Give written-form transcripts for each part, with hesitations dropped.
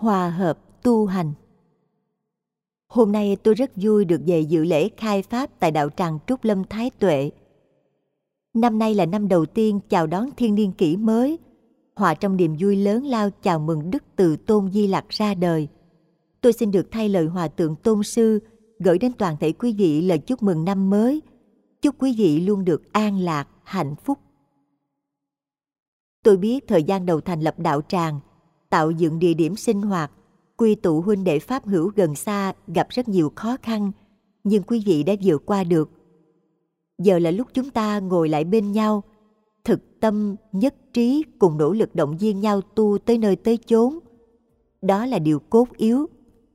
Hòa hợp tu hành. Hôm nay tôi rất vui được về dự lễ khai pháp tại đạo tràng Trúc Lâm Thái Tuệ. Năm nay là năm đầu tiên chào đón thiên niên kỷ mới, hòa trong niềm vui lớn lao chào mừng Đức Từ Tôn Di Lặc ra đời. Tôi xin được thay lời Hòa Thượng Tôn Sư gửi đến toàn thể quý vị lời chúc mừng năm mới. Chúc quý vị luôn được an lạc, hạnh phúc. Tôi biết thời gian đầu thành lập đạo tràng, tạo dựng địa điểm sinh hoạt, quy tụ huynh đệ pháp hữu gần xa gặp rất nhiều khó khăn, nhưng quý vị đã vượt qua được. Giờ là lúc chúng ta ngồi lại bên nhau, thực tâm, nhất trí cùng nỗ lực động viên nhau tu tới nơi tới chốn. Đó là điều cốt yếu.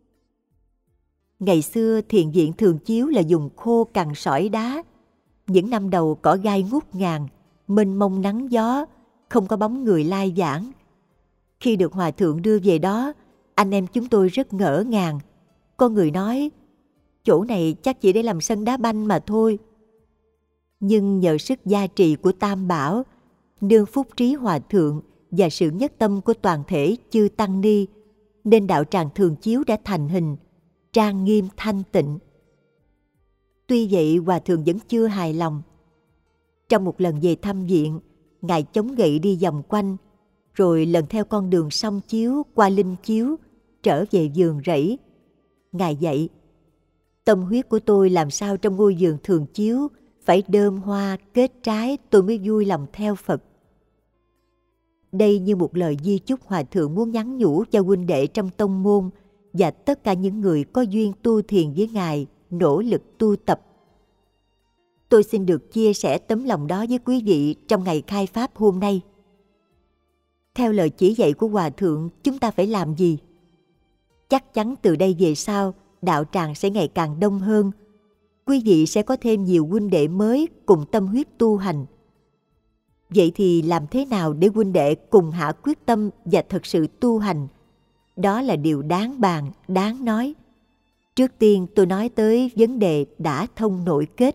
Ngày xưa thiền viện Thường Chiếu là dùng khô cằn sỏi đá. Những năm đầu cỏ gai ngút ngàn, mênh mông nắng gió, không có bóng người lai vãng. Khi được Hòa Thượng đưa về đó, anh em chúng tôi rất ngỡ ngàng. Có người nói, chỗ này chắc chỉ để làm sân đá banh mà thôi. Nhưng nhờ sức gia trì của Tam Bảo, nương phúc trí Hòa Thượng và sự nhất tâm của toàn thể chư Tăng Ni, nên đạo tràng Thường Chiếu đã thành hình, trang nghiêm thanh tịnh. Tuy vậy, Hòa Thượng vẫn chưa hài lòng. Trong một lần về thăm viện, Ngài chống gậy đi vòng quanh, rồi lần theo con đường Song Chiếu qua Linh Chiếu, trở về vườn rẫy. Ngài dạy, tâm huyết của tôi làm sao trong ngôi vườn Thường Chiếu phải đơm hoa, kết trái tôi mới vui lòng theo Phật. Đây như một lời di chúc Hòa Thượng muốn nhắn nhủ cho huynh đệ trong tông môn và tất cả những người có duyên tu thiền với Ngài, nỗ lực tu tập. Tôi xin được chia sẻ tấm lòng đó với quý vị trong ngày khai pháp hôm nay. Theo lời chỉ dạy của Hòa Thượng, chúng ta phải làm gì? Chắc chắn từ đây về sau, đạo tràng sẽ ngày càng đông hơn. Quý vị sẽ có thêm nhiều huynh đệ mới cùng tâm huyết tu hành. Vậy thì làm thế nào để huynh đệ cùng hạ quyết tâm và thật sự tu hành? Đó là điều đáng bàn, đáng nói. Trước tiên tôi nói tới vấn đề đã thông nội kết.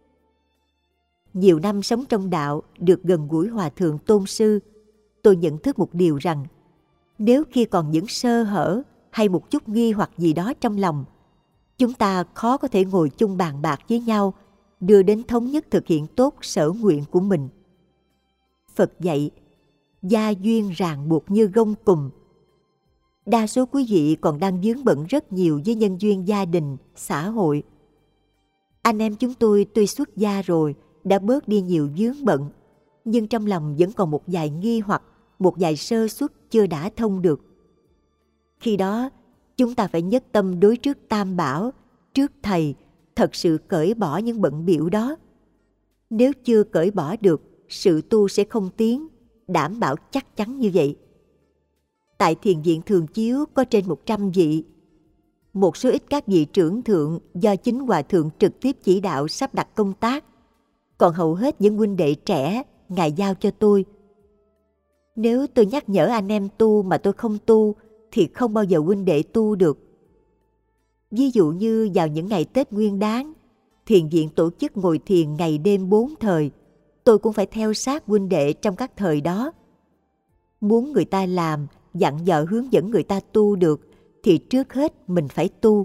Nhiều năm sống trong đạo, được gần gũi Hòa Thượng Tôn Sư, tôi nhận thức một điều rằng, nếu khi còn những sơ hở hay một chút nghi hoặc gì đó trong lòng, chúng ta khó có thể ngồi chung bàn bạc với nhau, đưa đến thống nhất thực hiện tốt sở nguyện của mình. Phật dạy, gia duyên ràng buộc như gông cùm. Đa số quý vị còn đang vướng bận rất nhiều với nhân duyên gia đình, xã hội. Anh em chúng tôi tuy xuất gia rồi, đã bớt đi nhiều vướng bận, nhưng trong lòng vẫn còn một vài nghi hoặc, một vài sơ suất chưa đã thông được. Khi đó, chúng ta phải nhất tâm đối trước Tam Bảo, trước Thầy, thật sự cởi bỏ những bận bịu đó. Nếu chưa cởi bỏ được, sự tu sẽ không tiến, đảm bảo chắc chắn như vậy. Tại thiền viện Thường Chiếu có trên 100 vị. Một số ít các vị trưởng thượng do chính Hòa Thượng trực tiếp chỉ đạo sắp đặt công tác, còn hầu hết những huynh đệ trẻ Ngài giao cho tôi. Nếu tôi nhắc nhở anh em tu mà tôi không tu, thì không bao giờ huynh đệ tu được. Ví dụ như vào những ngày Tết Nguyên Đán, thiền viện tổ chức ngồi thiền ngày đêm 4 thời, tôi cũng phải theo sát huynh đệ trong các thời đó. Muốn người ta làm, dặn dò hướng dẫn người ta tu được, thì trước hết mình phải tu.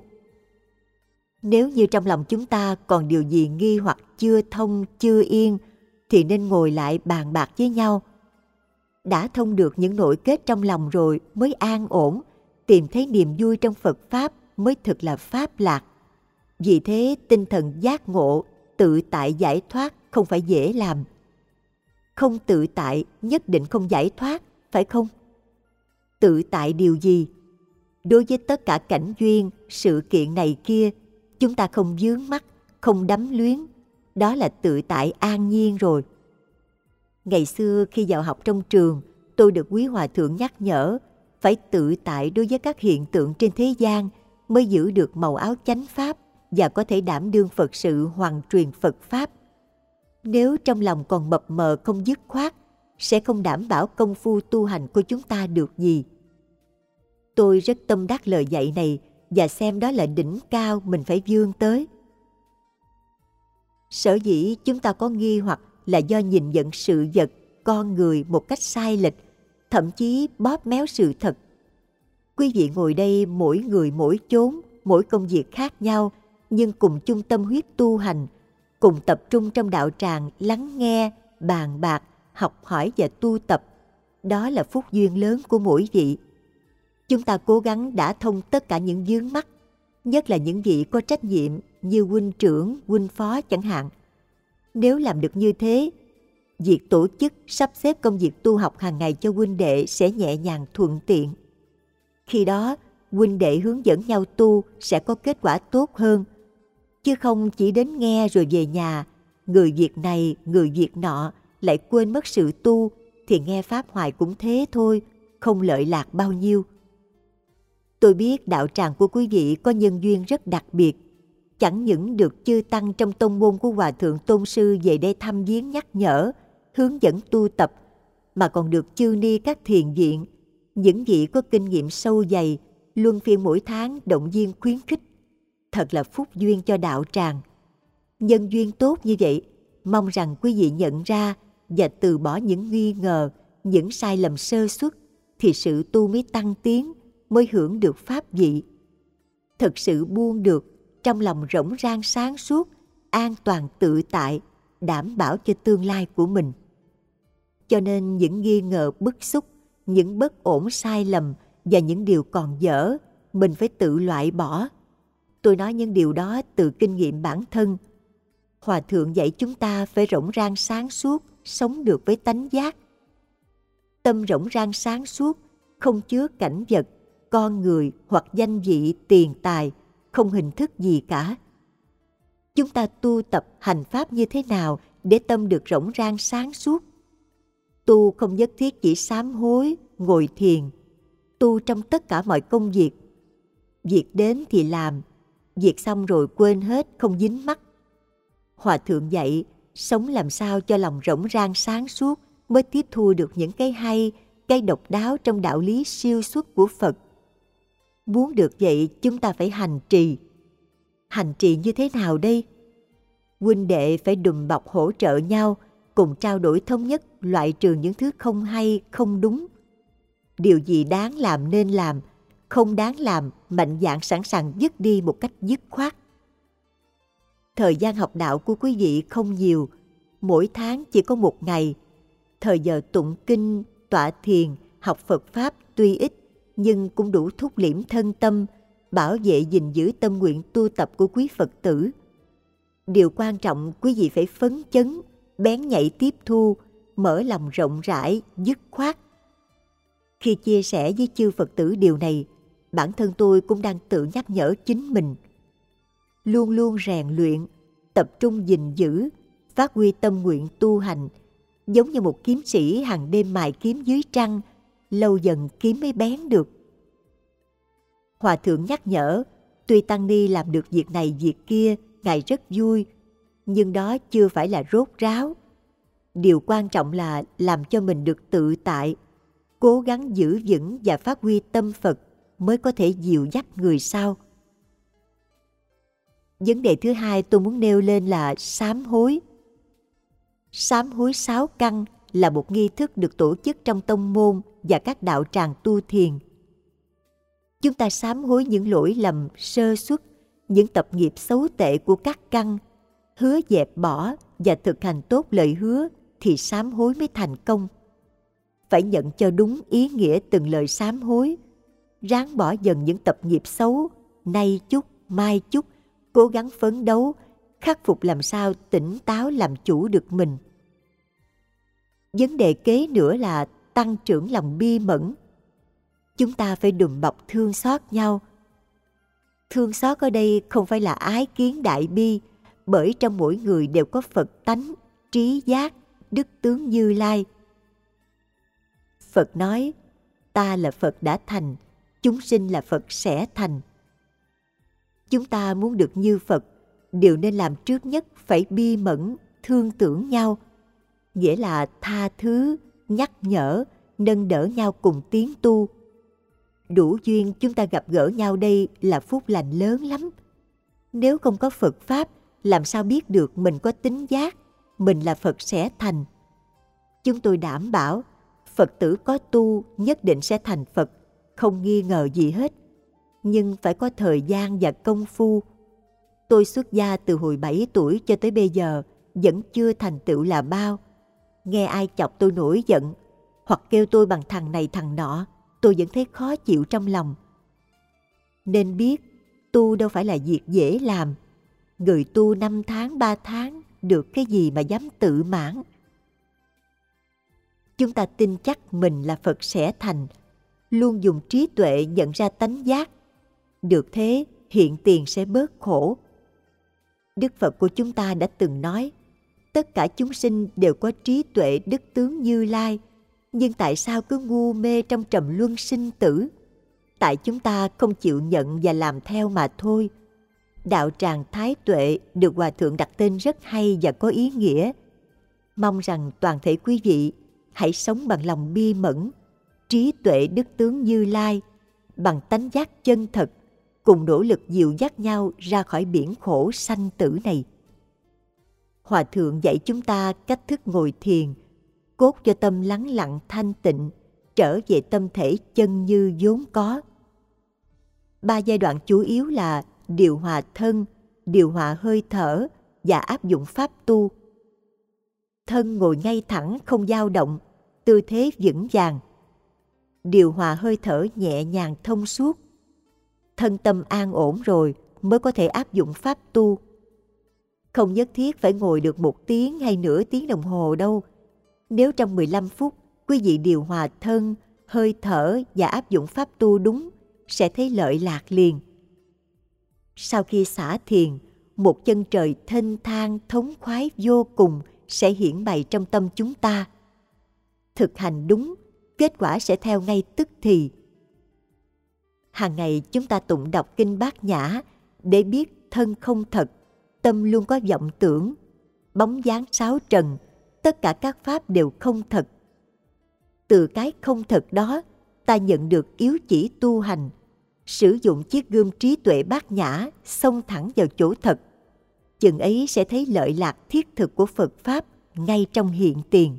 Nếu như trong lòng chúng ta còn điều gì nghi hoặc chưa thông, chưa yên, thì nên ngồi lại bàn bạc với nhau. Đã thông được những nội kết trong lòng rồi mới an ổn, tìm thấy niềm vui trong Phật Pháp mới thực là Pháp lạc. Vì thế tinh thần giác ngộ, tự tại giải thoát không phải dễ làm. Không tự tại nhất định không giải thoát, phải không? Tự tại điều gì? Đối với tất cả cảnh duyên, sự kiện này kia, chúng ta không vướng mắc, không đắm luyến. Đó là tự tại an nhiên rồi. Ngày xưa khi vào học trong trường, tôi được quý Hòa Thượng nhắc nhở phải tự tại đối với các hiện tượng trên thế gian mới giữ được màu áo chánh Pháp và có thể đảm đương Phật sự hoàn truyền Phật Pháp. Nếu trong lòng còn mập mờ không dứt khoát, sẽ không đảm bảo công phu tu hành của chúng ta được gì. Tôi rất tâm đắc lời dạy này và xem đó là đỉnh cao mình phải vươn tới. Sở dĩ chúng ta có nghi hoặc là do nhìn nhận sự vật, con người một cách sai lệch, thậm chí bóp méo sự thật. Quý vị ngồi đây mỗi người mỗi chốn, mỗi công việc khác nhau, nhưng cùng chung tâm huyết tu hành, cùng tập trung trong đạo tràng lắng nghe, bàn bạc, học hỏi và tu tập. Đó là phúc duyên lớn của mỗi vị. Chúng ta cố gắng đả thông tất cả những vướng mắc, nhất là những vị có trách nhiệm như huynh trưởng, huynh phó chẳng hạn. Nếu làm được như thế, việc tổ chức sắp xếp công việc tu học hàng ngày cho huynh đệ sẽ nhẹ nhàng thuận tiện. Khi đó, huynh đệ hướng dẫn nhau tu sẽ có kết quả tốt hơn, chứ không chỉ đến nghe rồi về nhà, người việc này, người việc nọ, lại quên mất sự tu, thì nghe pháp hoài cũng thế thôi, không lợi lạc bao nhiêu. Tôi biết đạo tràng của quý vị có nhân duyên rất đặc biệt, chẳng những được chư tăng trong tông môn của Hòa Thượng Tôn Sư về đây thăm viếng nhắc nhở, hướng dẫn tu tập, mà còn được chư ni các thiền viện, những vị có kinh nghiệm sâu dày, luân phiên mỗi tháng động viên khuyến khích. Thật là phúc duyên cho đạo tràng. Nhân duyên tốt như vậy, mong rằng quý vị nhận ra và từ bỏ những nghi ngờ, những sai lầm sơ suất, thì sự tu mới tăng tiến, mới hưởng được pháp vị. Thật sự buông được, trong lòng rỗng rang sáng suốt, an toàn tự tại, đảm bảo cho tương lai của mình. Cho nên những nghi ngờ bức xúc, những bất ổn sai lầm và những điều còn dở, mình phải tự loại bỏ. Tôi nói những điều đó từ kinh nghiệm bản thân. Hòa Thượng dạy chúng ta phải rỗng rang sáng suốt, sống được với tánh giác. Tâm rỗng rang sáng suốt, không chứa cảnh vật, con người hoặc danh vị, tiền tài, không hình thức gì cả. Chúng ta tu tập hành pháp như thế nào để tâm được rỗng rang sáng suốt? Tu không nhất thiết chỉ sám hối, ngồi thiền. Tu trong tất cả mọi công việc. Việc đến thì làm, việc xong rồi quên hết, không dính mắc. Hòa Thượng dạy, sống làm sao cho lòng rỗng rang sáng suốt mới tiếp thu được những cái hay, cái độc đáo trong đạo lý siêu xuất của Phật. Muốn được vậy, chúng ta phải hành trì. Hành trì như thế nào đây? Huynh đệ phải đùm bọc hỗ trợ nhau, cùng trao đổi thống nhất, loại trừ những thứ không hay, không đúng. Điều gì đáng làm nên làm, không đáng làm mạnh dạn sẵn sàng dứt đi một cách dứt khoát. Thời gian học đạo của quý vị không nhiều, mỗi tháng chỉ có một ngày. Thời giờ tụng kinh, tọa thiền, học Phật Pháp tuy ít, nhưng cũng đủ thúc liễm thân tâm, bảo vệ gìn giữ tâm nguyện tu tập của quý Phật tử. Điều quan trọng quý vị phải phấn chấn, bén nhạy tiếp thu, mở lòng rộng rãi, dứt khoát. Khi chia sẻ với chư Phật tử điều này, bản thân tôi cũng đang tự nhắc nhở chính mình. Luôn luôn rèn luyện, tập trung gìn giữ, phát huy tâm nguyện tu hành, giống như một kiếm sĩ hàng đêm mài kiếm dưới trăng, lâu dần kiếm mới bén được. Hòa Thượng nhắc nhở, tuy tăng ni làm được việc này việc kia, Ngài rất vui, nhưng đó chưa phải là rốt ráo. Điều quan trọng là làm cho mình được tự tại, cố gắng giữ vững và phát huy tâm Phật mới có thể dìu dắt người sau. Vấn đề thứ hai tôi muốn nêu lên là sám hối. Sám hối 6 căn là một nghi thức được tổ chức trong tông môn và các đạo tràng tu thiền. Chúng ta sám hối những lỗi lầm, sơ suất, những tập nghiệp xấu tệ của các căn, hứa dẹp bỏ và thực hành tốt lời hứa thì sám hối mới thành công. Phải nhận cho đúng ý nghĩa từng lời sám hối, ráng bỏ dần những tập nghiệp xấu, nay chút, mai chút, cố gắng phấn đấu, khắc phục làm sao tỉnh táo làm chủ được mình. Vấn đề kế nữa là tăng trưởng lòng bi mẫn. Chúng ta phải đùm bọc thương xót nhau. Thương xót ở đây không phải là ái kiến đại bi, bởi trong mỗi người đều có Phật tánh, trí giác, đức tướng Như Lai. Phật nói, ta là Phật đã thành, chúng sinh là Phật sẽ thành. Chúng ta muốn được như Phật, điều nên làm trước nhất phải bi mẫn, thương tưởng nhau, nghĩa là tha thứ, nhắc nhở, nâng đỡ nhau cùng tiến tu. Đủ duyên chúng ta gặp gỡ nhau đây là phúc lành lớn lắm. Nếu không có Phật Pháp, làm sao biết được mình có tính giác, mình là Phật sẽ thành. Chúng tôi đảm bảo, Phật tử có tu nhất định sẽ thành Phật, không nghi ngờ gì hết. Nhưng phải có thời gian và công phu. Tôi xuất gia từ hồi 7 tuổi cho tới bây giờ vẫn chưa thành tựu là bao. Nghe ai chọc tôi nổi giận hoặc kêu tôi bằng thằng này thằng nọ, tôi vẫn thấy khó chịu trong lòng. Nên biết tu đâu phải là việc dễ làm. Người tu 5 tháng 3 tháng được cái gì mà dám tự mãn. Chúng ta tin chắc mình là Phật sẽ thành, luôn dùng trí tuệ nhận ra tánh giác. Được thế, hiện tiền sẽ bớt khổ. Đức Phật của chúng ta đã từng nói, tất cả chúng sinh đều có trí tuệ đức tướng Như Lai, nhưng tại sao cứ ngu mê trong trầm luân sinh tử? Tại chúng ta không chịu nhận và làm theo mà thôi. Đạo tràng Thái Tuệ được Hòa Thượng đặt tên rất hay và có ý nghĩa. Mong rằng toàn thể quý vị hãy sống bằng lòng bi mẫn, trí tuệ đức tướng Như Lai, bằng tánh giác chân thật, cùng nỗ lực dìu dắt nhau ra khỏi biển khổ sanh tử này. Hòa Thượng dạy chúng ta cách thức ngồi thiền, cốt cho tâm lắng lặng thanh tịnh, trở về tâm thể chân như vốn có. 3 giai đoạn chủ yếu là điều hòa thân, điều hòa hơi thở và áp dụng pháp tu. Thân ngồi ngay thẳng không dao động, tư thế vững vàng. Điều hòa hơi thở nhẹ nhàng thông suốt. Thân tâm an ổn rồi mới có thể áp dụng pháp tu. Không nhất thiết phải ngồi được 1 tiếng hay nửa tiếng đồng hồ đâu. Nếu trong 15 phút quý vị điều hòa thân, hơi thở và áp dụng pháp tu đúng, sẽ thấy lợi lạc liền. Sau khi xả thiền, một chân trời thênh thang thống khoái vô cùng sẽ hiển bày trong tâm chúng ta. Thực hành đúng, kết quả sẽ theo ngay tức thì. Hàng ngày chúng ta tụng đọc kinh Bát Nhã để biết thân không thật, tâm luôn có vọng tưởng, bóng dáng sáu trần, tất cả các pháp đều không thật. Từ cái không thật đó, ta nhận được yếu chỉ tu hành, sử dụng chiếc gươm trí tuệ Bát Nhã xông thẳng vào chỗ thật. Chừng ấy sẽ thấy lợi lạc thiết thực của Phật Pháp ngay trong hiện tiền.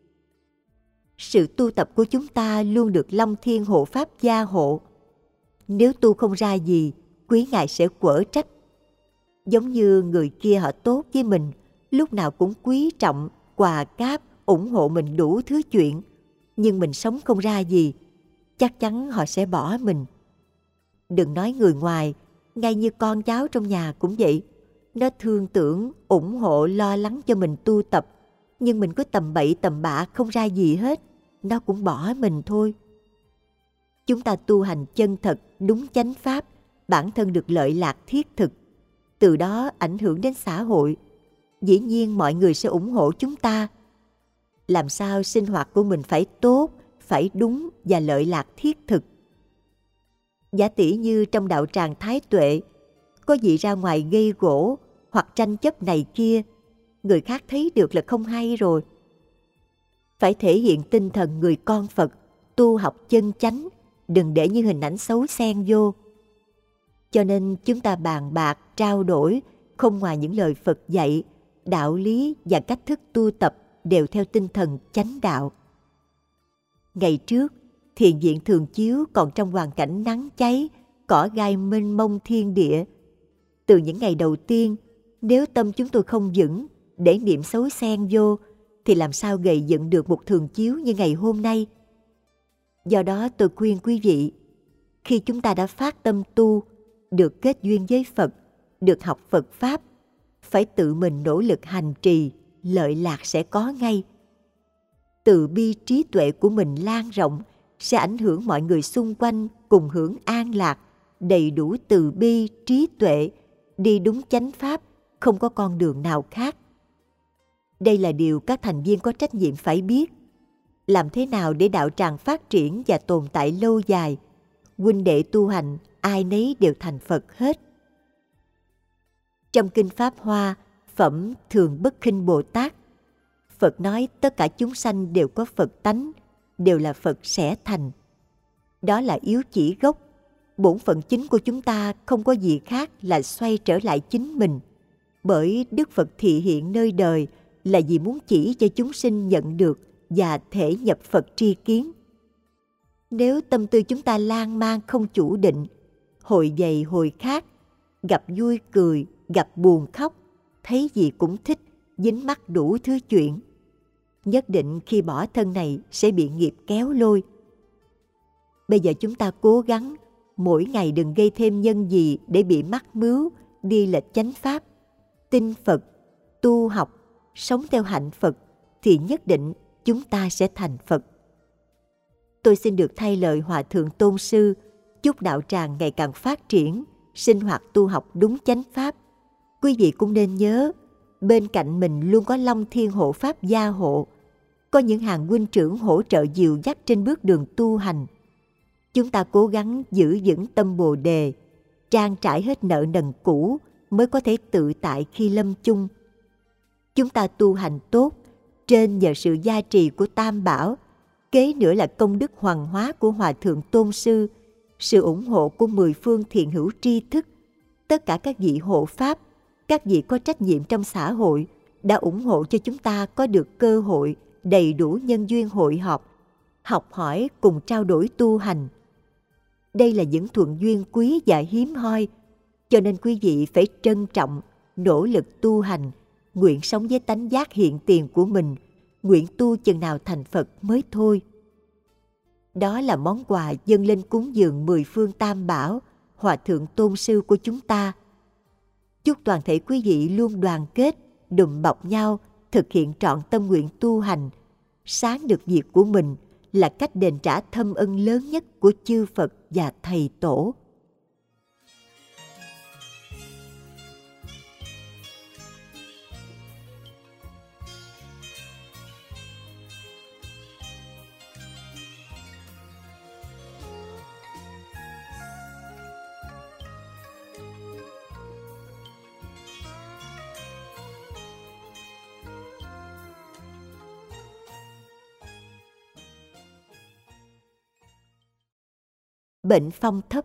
Sự tu tập của chúng ta luôn được Long Thiên Hộ Pháp gia hộ. Nếu tu không ra gì, quý ngài sẽ quở trách. Giống như người kia họ tốt với mình, lúc nào cũng quý trọng, quà cáp, ủng hộ mình đủ thứ chuyện, nhưng mình sống không ra gì, chắc chắn họ sẽ bỏ mình. Đừng nói người ngoài, ngay như con cháu trong nhà cũng vậy. Nó thương tưởng, ủng hộ, lo lắng cho mình tu tập, nhưng mình cứ tầm bậy tầm bạ không ra gì hết, nó cũng bỏ mình thôi. Chúng ta tu hành chân thật, đúng chánh pháp, bản thân được lợi lạc thiết thực, từ đó ảnh hưởng đến xã hội. Dĩ nhiên mọi người sẽ ủng hộ chúng ta. Làm sao sinh hoạt của mình phải tốt, phải đúng và lợi lạc thiết thực. Giả tỷ như trong đạo tràng Thái Tuệ, có vị ra ngoài gây gỗ hoặc tranh chấp này kia, người khác thấy được là không hay rồi. Phải thể hiện tinh thần người con Phật, tu học chân chánh, đừng để như hình ảnh xấu xen vô. Cho nên chúng ta bàn bạc, trao đổi, không ngoài những lời Phật dạy, đạo lý và cách thức tu tập đều theo tinh thần chánh đạo. Ngày trước, thiền viện Thường Chiếu còn trong hoàn cảnh nắng cháy, cỏ gai mênh mông thiên địa. Từ những ngày đầu tiên, nếu tâm chúng tôi không vững, để niệm xấu xen vô, thì làm sao gầy dựng được một Thường Chiếu như ngày hôm nay. Do đó tôi khuyên quý vị, khi chúng ta đã phát tâm tu, được kết duyên với Phật, được học Phật Pháp, phải tự mình nỗ lực hành trì, lợi lạc sẽ có ngay. Từ bi trí tuệ của mình lan rộng, sẽ ảnh hưởng mọi người xung quanh cùng hưởng an lạc, đầy đủ từ bi, trí tuệ, đi đúng chánh pháp, không có con đường nào khác. Đây là điều các thành viên có trách nhiệm phải biết. Làm thế nào để đạo tràng phát triển và tồn tại lâu dài? Huynh đệ tu hành, ai nấy đều thành Phật hết. Trong Kinh Pháp Hoa, phẩm Thường Bất Khinh Bồ Tát, Phật nói tất cả chúng sanh đều có Phật tánh, đều là Phật sẽ thành. Đó là yếu chỉ gốc. Bổn phận chính của chúng ta không có gì khác là xoay trở lại chính mình. Bởi Đức Phật thị hiện nơi đời là vì muốn chỉ cho chúng sinh nhận được và thể nhập Phật tri kiến. Nếu tâm tư chúng ta lan man không chủ định, hồi dày hồi khác, gặp vui cười, gặp buồn khóc, thấy gì cũng thích, dính mắc đủ thứ chuyện, nhất định khi bỏ thân này sẽ bị nghiệp kéo lôi. Bây giờ chúng ta cố gắng mỗi ngày đừng gây thêm nhân gì để bị mắc mướu, đi lệch chánh pháp, tin Phật, tu học, sống theo hạnh Phật, thì nhất định chúng ta sẽ thành Phật. Tôi xin được thay lời Hòa Thượng Tôn Sư, chúc đạo tràng ngày càng phát triển, sinh hoạt tu học đúng chánh pháp. Quý vị cũng nên nhớ, bên cạnh mình luôn có Long Thiên Hộ Pháp gia hộ, có những hàng huynh trưởng hỗ trợ dìu dắt trên bước đường tu hành. Chúng ta cố gắng giữ vững tâm Bồ Đề, trang trải hết nợ nần cũ mới có thể tự tại khi lâm chung. Chúng ta tu hành tốt, trên nhờ sự gia trì của Tam Bảo, kế nữa là công đức hoàng hóa của Hòa Thượng Tôn Sư, sự ủng hộ của 10 phương thiện hữu tri thức, tất cả các vị hộ pháp, các vị có trách nhiệm trong xã hội đã ủng hộ cho chúng ta có được cơ hội đầy đủ nhân duyên hội họp, học hỏi cùng trao đổi tu hành. Đây là những thuận duyên quý và hiếm hoi, cho nên quý vị phải trân trọng, nỗ lực tu hành, nguyện sống với tánh giác hiện tiền của mình, nguyện tu chừng nào thành Phật mới thôi. Đó là món quà dâng lên cúng dường 10 phương Tam Bảo, Hòa Thượng Tôn Sư của chúng ta. Chúc toàn thể quý vị luôn đoàn kết, đùm bọc nhau, thực hiện trọn tâm nguyện tu hành, sáng được việc của mình là cách đền trả thâm ân lớn nhất của chư Phật và Thầy Tổ. Bệnh phong thấp.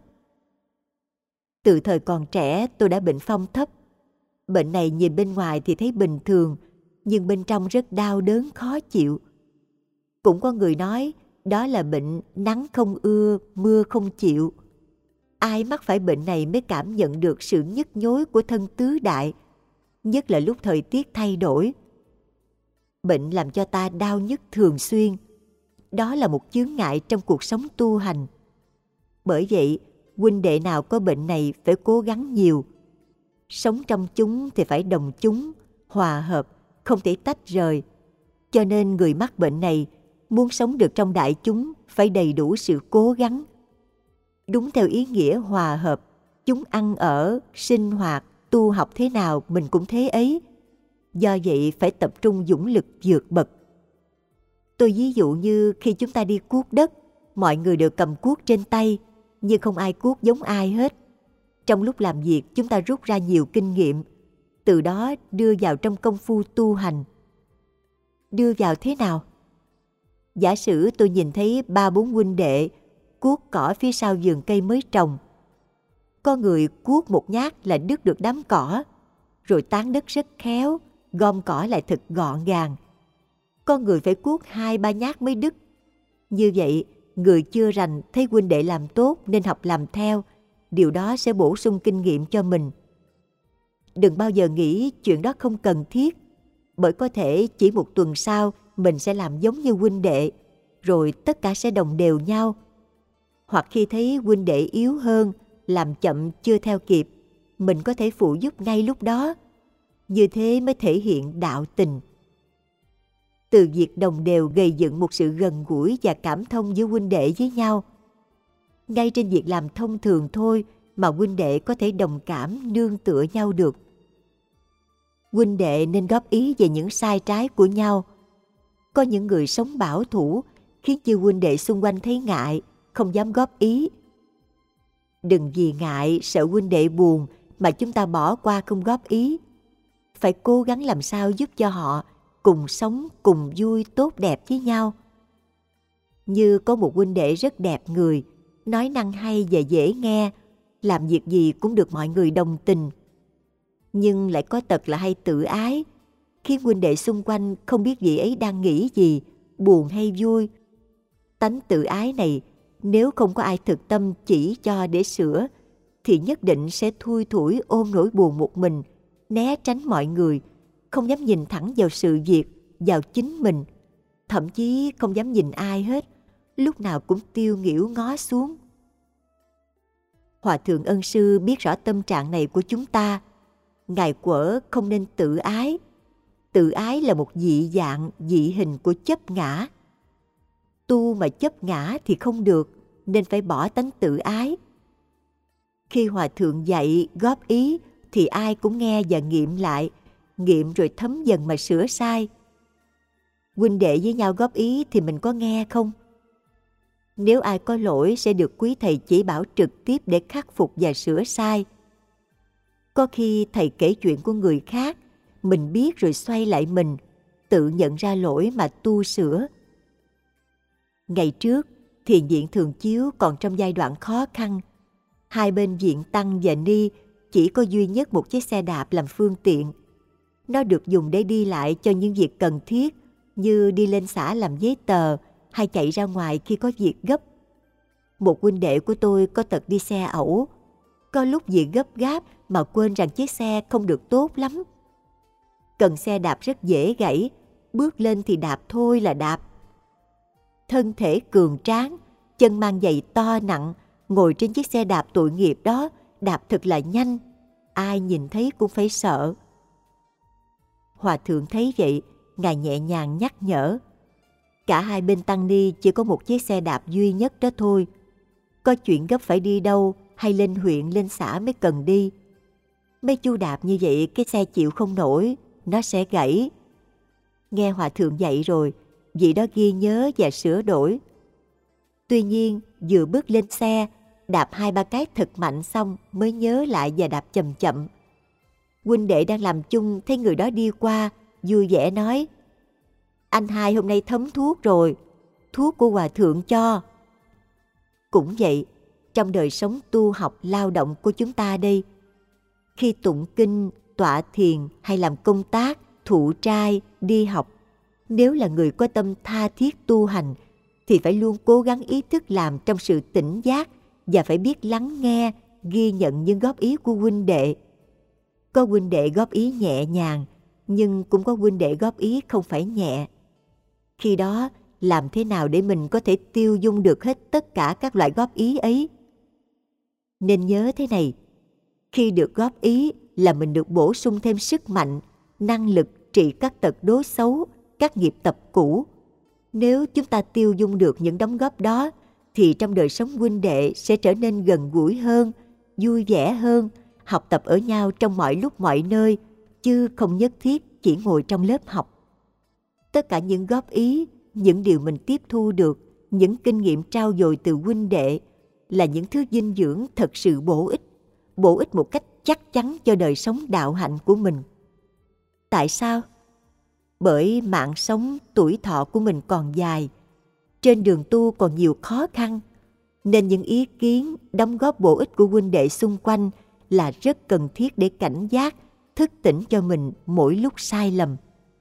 Từ thời còn trẻ tôi đã bệnh phong thấp. Bệnh này nhìn bên ngoài thì thấy bình thường, nhưng bên trong rất đau đớn khó chịu. Cũng có người nói đó là bệnh nắng không ưa, mưa không chịu. Ai mắc phải bệnh này mới cảm nhận được sự nhức nhối của thân tứ đại, nhất là lúc thời tiết thay đổi. Bệnh làm cho ta đau nhức thường xuyên. Đó là một chướng ngại trong cuộc sống tu hành. Bởi vậy, huynh đệ nào có bệnh này phải cố gắng nhiều. Sống trong chúng thì phải đồng chúng, hòa hợp, không thể tách rời. Cho nên người mắc bệnh này muốn sống được trong đại chúng phải đầy đủ sự cố gắng. Đúng theo ý nghĩa hòa hợp, chúng ăn ở, sinh hoạt, tu học thế nào mình cũng thế ấy. Do vậy phải tập trung dũng lực vượt bậc. Tôi ví dụ như khi chúng ta đi cuốc đất, mọi người đều cầm cuốc trên tay, nhưng không ai cuốc giống ai hết. Trong lúc làm việc chúng ta rút ra nhiều kinh nghiệm, từ đó đưa vào trong công phu tu hành. Đưa vào thế nào? Giả sử tôi nhìn thấy 3-4 huynh đệ cuốc cỏ phía sau vườn cây mới trồng. Có người cuốc một nhát là đứt được đám cỏ, rồi tán đất rất khéo, gom cỏ lại thật gọn gàng. Có người phải cuốc 2-3 nhát mới đứt. Như vậy, người chưa rành thấy huynh đệ làm tốt nên học làm theo, điều đó sẽ bổ sung kinh nghiệm cho mình. Đừng bao giờ nghĩ chuyện đó không cần thiết, bởi có thể chỉ một tuần sau mình sẽ làm giống như huynh đệ, rồi tất cả sẽ đồng đều nhau. Hoặc khi thấy huynh đệ yếu hơn, làm chậm chưa theo kịp, mình có thể phụ giúp ngay lúc đó. Như thế mới thể hiện đạo tình. Từ việc đồng đều gây dựng một sự gần gũi và cảm thông giữa huynh đệ với nhau. Ngay trên việc làm thông thường thôi mà huynh đệ có thể đồng cảm nương tựa nhau được. Huynh đệ nên góp ý về những sai trái của nhau. Có những người sống bảo thủ khiến cho huynh đệ xung quanh thấy ngại, không dám góp ý. Đừng vì ngại sợ huynh đệ buồn mà chúng ta bỏ qua không góp ý. Phải cố gắng làm sao giúp cho họ cùng sống, cùng vui, tốt đẹp với nhau. Như có một huynh đệ rất đẹp người, nói năng hay và dễ nghe, làm việc gì cũng được mọi người đồng tình. Nhưng lại có tật là hay tự ái, khiến huynh đệ xung quanh không biết vị ấy đang nghĩ gì, buồn hay vui. Tánh tự ái này nếu không có ai thực tâm chỉ cho để sửa, thì nhất định sẽ thui thủi ôm nỗi buồn một mình, né tránh mọi người, không dám nhìn thẳng vào sự việc, vào chính mình, thậm chí không dám nhìn ai hết, lúc nào cũng tiêu nghỉu ngó xuống. Hòa thượng Ân Sư biết rõ tâm trạng này của chúng ta. Ngài quở không nên tự ái. Tự ái là một dị dạng, dị hình của chấp ngã. Tu mà chấp ngã thì không được, nên phải bỏ tánh tự ái. Khi Hòa thượng dạy, góp ý, thì ai cũng nghe và nghiệm lại, nghiệm rồi thấm dần mà sửa sai. Huynh đệ với nhau góp ý thì mình có nghe không? Nếu ai có lỗi sẽ được quý thầy chỉ bảo trực tiếp để khắc phục và sửa sai. Có khi thầy kể chuyện của người khác, mình biết rồi xoay lại mình, tự nhận ra lỗi mà tu sửa. Ngày trước, thiền viện Thường Chiếu còn trong giai đoạn khó khăn. Hai bên viện Tăng và Ni chỉ có duy nhất một chiếc xe đạp làm phương tiện. Nó được dùng để đi lại cho những việc cần thiết, như đi lên xã làm giấy tờ hay chạy ra ngoài khi có việc gấp. Một huynh đệ của tôi có tật đi xe ẩu. Có lúc vì gấp gáp mà quên rằng chiếc xe không được tốt lắm. Cần xe đạp rất dễ gãy, bước lên thì đạp thôi là đạp. Thân thể cường tráng, chân mang giày to nặng, ngồi trên chiếc xe đạp tội nghiệp đó, đạp thật là nhanh, ai nhìn thấy cũng phải sợ. Hòa thượng thấy vậy, Ngài nhẹ nhàng nhắc nhở. Cả hai bên Tăng Ni chỉ có một chiếc xe đạp duy nhất đó thôi. Có chuyện gấp phải đi đâu hay lên huyện, lên xã mới cần đi. Mấy chu đạp như vậy cái xe chịu không nổi, nó sẽ gãy. Nghe Hòa thượng dạy rồi, vị đó ghi nhớ và sửa đổi. Tuy nhiên, vừa bước lên xe, đạp 2-3 cái thật mạnh xong mới nhớ lại và đạp chậm chậm. Huynh đệ đang làm chung thấy người đó đi qua, vui vẻ nói: anh hai hôm nay thấm thuốc rồi, thuốc của Hòa thượng cho. Cũng vậy, trong đời sống tu học lao động của chúng ta đây, khi tụng kinh, tọa thiền hay làm công tác, thụ trai, đi học, nếu là người có tâm tha thiết tu hành, thì phải luôn cố gắng ý thức làm trong sự tỉnh giác và phải biết lắng nghe, ghi nhận những góp ý của huynh đệ. Có huynh đệ góp ý nhẹ nhàng, nhưng cũng có huynh đệ góp ý không phải nhẹ. Khi đó, làm thế nào để mình có thể tiêu dung được hết tất cả các loại góp ý ấy? Nên nhớ thế này, khi được góp ý là mình được bổ sung thêm sức mạnh, năng lực trị các tật đố xấu, các nghiệp tập cũ. Nếu chúng ta tiêu dung được những đóng góp đó, thì trong đời sống huynh đệ sẽ trở nên gần gũi hơn, vui vẻ hơn, học tập ở nhau trong mọi lúc mọi nơi, chứ không nhất thiết chỉ ngồi trong lớp học. Tất cả những góp ý, những điều mình tiếp thu được, những kinh nghiệm trao dồi từ huynh đệ là những thứ dinh dưỡng thật sự bổ ích một cách chắc chắn cho đời sống đạo hạnh của mình. Tại sao? Bởi mạng sống, tuổi thọ của mình còn dài, trên đường tu còn nhiều khó khăn, nên những ý kiến, đóng góp bổ ích của huynh đệ xung quanh là rất cần thiết để cảnh giác, thức tỉnh cho mình mỗi lúc sai lầm.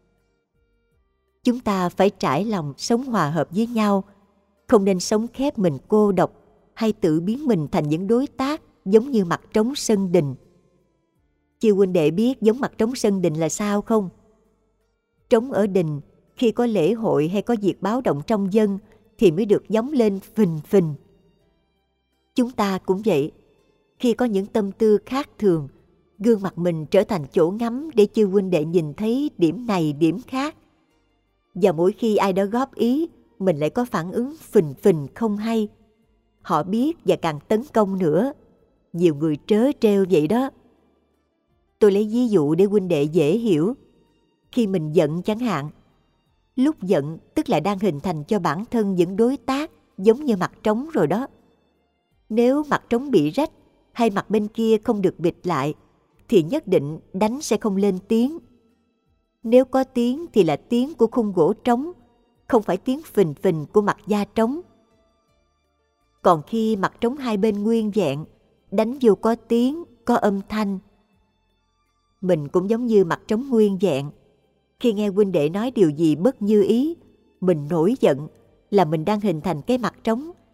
Chúng ta phải trải lòng sống hòa hợp với nhau, không nên sống khép mình cô độc hay tự biến mình thành những đối tác giống như mặt trống sân đình. Chư huynh đệ biết giống mặt trống sân đình là sao không? Trống ở đình, khi có lễ hội hay có việc báo động trong dân thì mới được gióng lên phình phình. Chúng ta cũng vậy, khi có những tâm tư khác thường, gương mặt mình trở thành chỗ ngắm để chư huynh đệ nhìn thấy điểm này điểm khác. Và mỗi khi ai đó góp ý, mình lại có phản ứng phình phình không hay. Họ biết và càng tấn công nữa. Nhiều người trớ trêu vậy đó. Tôi lấy ví dụ để huynh đệ dễ hiểu. Khi mình giận chẳng hạn, lúc giận tức là đang hình thành cho bản thân những đối tác giống như mặt trống rồi đó. Nếu mặt trống bị rách hay mặt bên kia không được bịt lại, thì nhất định đánh sẽ không lên tiếng. Nếu có tiếng thì là tiếng của khung gỗ trống, không phải tiếng phình phình của mặt da trống. Còn khi mặt trống hai bên nguyên vẹn, đánh vô có tiếng, có âm thanh. Mình cũng giống như mặt trống nguyên vẹn. Khi nghe huynh đệ nói điều gì bất như ý, mình nổi giận là mình đang hình thành cái mặt trống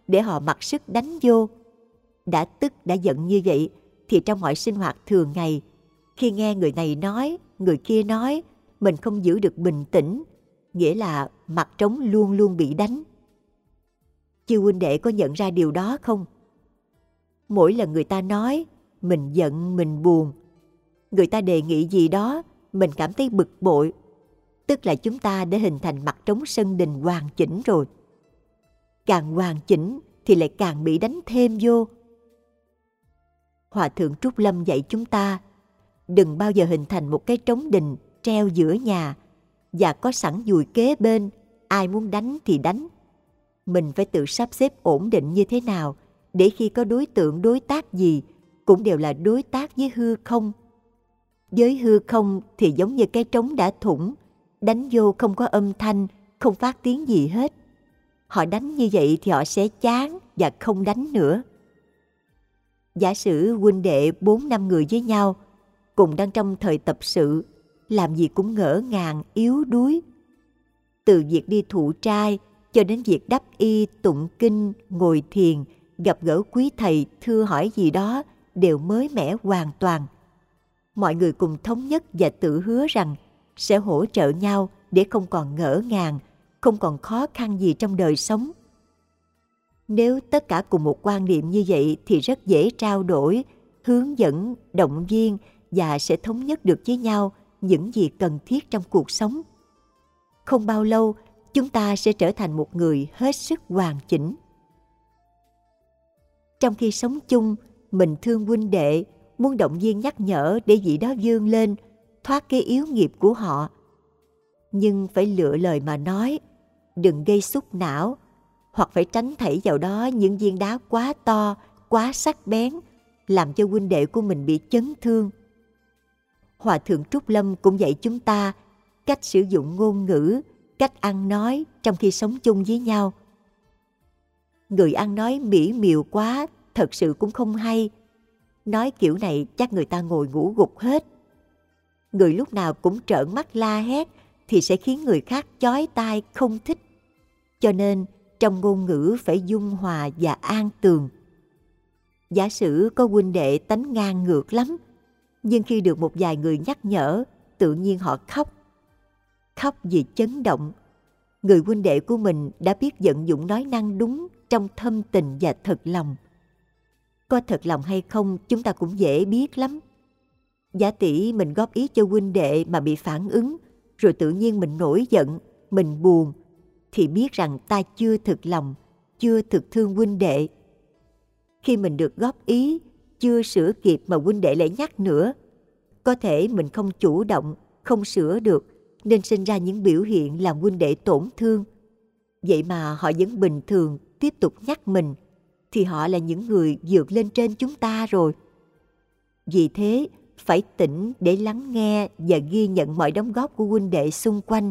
để họ mặc sức đánh vô. Đã tức đã giận như vậy thì trong mọi sinh hoạt thường ngày, khi nghe người này nói, người kia nói, mình không giữ được bình tĩnh, nghĩa là mặt trống luôn luôn bị đánh. Chư huynh đệ có nhận ra điều đó không? Mỗi lần người ta nói, mình giận, mình buồn. Người ta đề nghị gì đó, mình cảm thấy bực bội. Tức là chúng ta đã hình thành mặt trống sân đình hoàn chỉnh rồi. Càng hoàn chỉnh thì lại càng bị đánh thêm vô. Hòa thượng Trúc Lâm dạy chúng ta, đừng bao giờ hình thành một cái trống đình treo giữa nhà và có sẵn dùi kế bên, ai muốn đánh thì đánh. Mình phải tự sắp xếp ổn định như thế nào để khi có đối tượng đối tác gì cũng đều là đối tác với hư không. Với hư không thì giống như cái trống đã thủng, đánh vô không có âm thanh, không phát tiếng gì hết. Họ đánh như vậy thì họ sẽ chán và không đánh nữa. Giả sử huynh đệ 4-5 người với nhau, cùng đang trong thời tập sự, làm gì cũng ngỡ ngàng, yếu đuối. Từ việc đi thụ trai cho đến việc đắp y, tụng kinh, ngồi thiền, gặp gỡ quý thầy, thưa hỏi gì đó đều mới mẻ hoàn toàn. Mọi người cùng thống nhất và tự hứa rằng sẽ hỗ trợ nhau để không còn ngỡ ngàng, không còn khó khăn gì trong đời sống. Nếu tất cả cùng một quan niệm như vậy thì rất dễ trao đổi, hướng dẫn, động viên và sẽ thống nhất được với nhau những gì cần thiết trong cuộc sống. Không bao lâu, chúng ta sẽ trở thành một người hết sức hoàn chỉnh. Trong khi sống chung, mình thương huynh đệ, muốn động viên nhắc nhở để vị đó vươn lên, thoát cái yếu nghiệp của họ. Nhưng phải lựa lời mà nói, đừng gây xúc não, hoặc phải tránh thảy vào đó những viên đá quá to, quá sắc bén, làm cho huynh đệ của mình bị chấn thương. Hòa thượng Trúc Lâm cũng dạy chúng ta cách sử dụng ngôn ngữ, cách ăn nói trong khi sống chung với nhau. Người ăn nói mỹ miều quá, thật sự cũng không hay. Nói kiểu này chắc người ta ngồi ngủ gục hết. Người lúc nào cũng trợn mắt la hét thì sẽ khiến người khác chói tai không thích. Cho nên trong ngôn ngữ phải dung hòa và an tường. Giả sử có huynh đệ tánh ngang ngược lắm, nhưng khi được một vài người nhắc nhở, tự nhiên họ khóc. Khóc vì chấn động. Người huynh đệ của mình đã biết vận dụng nói năng đúng trong thâm tình và thật lòng. Có thật lòng hay không chúng ta cũng dễ biết lắm. Giả tỷ mình góp ý cho huynh đệ mà bị phản ứng, rồi tự nhiên mình nổi giận, mình buồn, thì biết rằng ta chưa thực lòng, chưa thực thương huynh đệ. Khi mình được góp ý, chưa sửa kịp mà huynh đệ lại nhắc nữa, có thể mình không chủ động, không sửa được, nên sinh ra những biểu hiện làm huynh đệ tổn thương. Vậy mà họ vẫn bình thường tiếp tục nhắc mình, thì họ là những người vượt lên trên chúng ta rồi. Vì thế, phải tỉnh để lắng nghe và ghi nhận mọi đóng góp của huynh đệ xung quanh.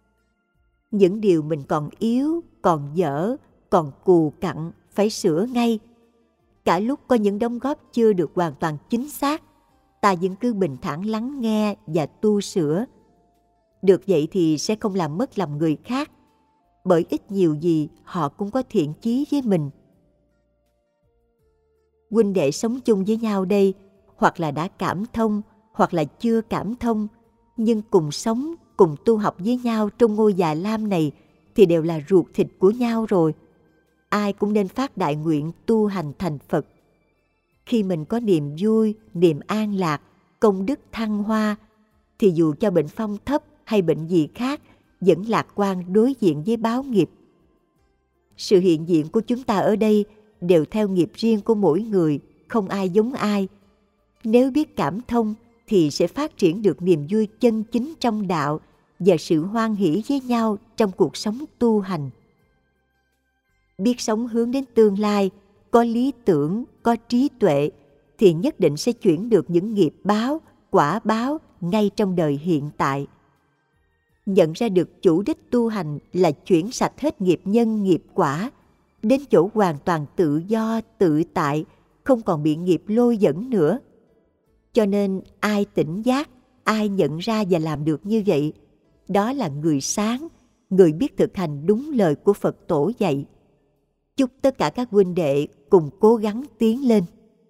Những điều mình còn yếu, còn dở, còn cù cặn phải sửa ngay. Cả lúc có những đóng góp chưa được hoàn toàn chính xác, ta vẫn cứ bình thản lắng nghe và tu sửa. Được vậy thì sẽ không làm mất lòng người khác, bởi ít nhiều gì họ cũng có thiện chí với mình. Huynh đệ sống chung với nhau đây, hoặc là đã cảm thông, hoặc là chưa cảm thông, nhưng cùng sống, cùng tu học với nhau trong ngôi Già Lam này thì đều là ruột thịt của nhau rồi. Ai cũng nên phát đại nguyện tu hành thành Phật. Khi mình có niềm vui, niềm an lạc, công đức thăng hoa, thì dù cho bệnh phong thấp hay bệnh gì khác, vẫn lạc quan đối diện với báo nghiệp. Sự hiện diện của chúng ta ở đây đều theo nghiệp riêng của mỗi người, không ai giống ai. Nếu biết cảm thông thì sẽ phát triển được niềm vui chân chính trong đạo và sự hoan hỷ với nhau trong cuộc sống tu hành. Biết sống hướng đến tương lai, có lý tưởng, có trí tuệ, thì nhất định sẽ chuyển được những nghiệp báo, quả báo ngay trong đời hiện tại. Nhận ra được chủ đích tu hành là chuyển sạch hết nghiệp nhân nghiệp quả, đến chỗ hoàn toàn tự do, tự tại, không còn bị nghiệp lôi dẫn nữa. Cho nên ai tỉnh giác, ai nhận ra và làm được như vậy, đó là người sáng, người biết thực hành đúng lời của Phật Tổ dạy. Chúc tất cả các huynh đệ cùng cố gắng tiến lên.